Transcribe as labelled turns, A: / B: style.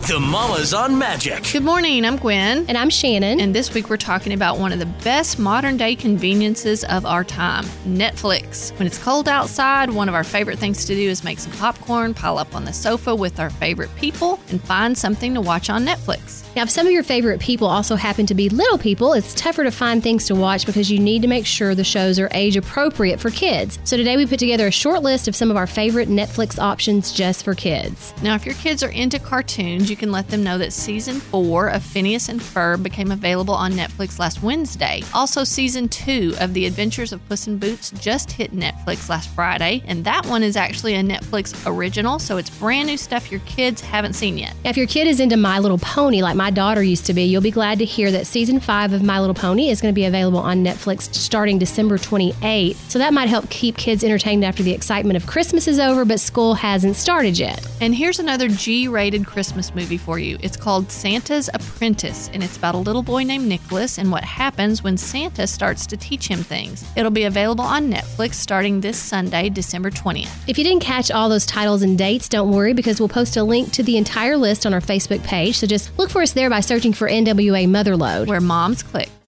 A: The Mamas on Magic.
B: Good morning, I'm Gwen.
C: And I'm Shannon.
B: And this week we're talking about one of the best modern day conveniences of our time, Netflix. When it's cold outside, one of our favorite things to do is make some popcorn, pile up on the sofa with our favorite people, and find something to watch on Netflix.
C: Now, if some of your favorite people also happen to be little people, it's tougher to find things to watch because you need to make sure the shows are age appropriate for kids. So today we put together a short list of some of our favorite Netflix options just for kids.
B: Now, if your kids are into cartoons, you can let them know that Season 4 of Phineas and Ferb became available on Netflix last Wednesday. Also, Season 2 of The Adventures of Puss in Boots just hit Netflix last Friday, and that one is actually a Netflix original, so it's brand new stuff your kids haven't seen yet.
C: Now, if your kid is into My Little Pony, like my daughter used to be, you'll be glad to hear that Season 5 of My Little Pony is going to be available on Netflix starting December 28th. So that might help keep kids entertained after the excitement of Christmas is over, but school hasn't started yet.
B: And here's another G-rated Christmas movie for you. It's called Santa's Apprentice, and it's about a little boy named Nicholas and what happens when Santa starts to teach him things. It'll be available on Netflix starting this Sunday, December 20th.
C: If you didn't catch all those titles and dates, don't worry, because we'll post a link to the entire list on our Facebook page. So just look for us there by searching for NWA Motherload,
B: where moms click.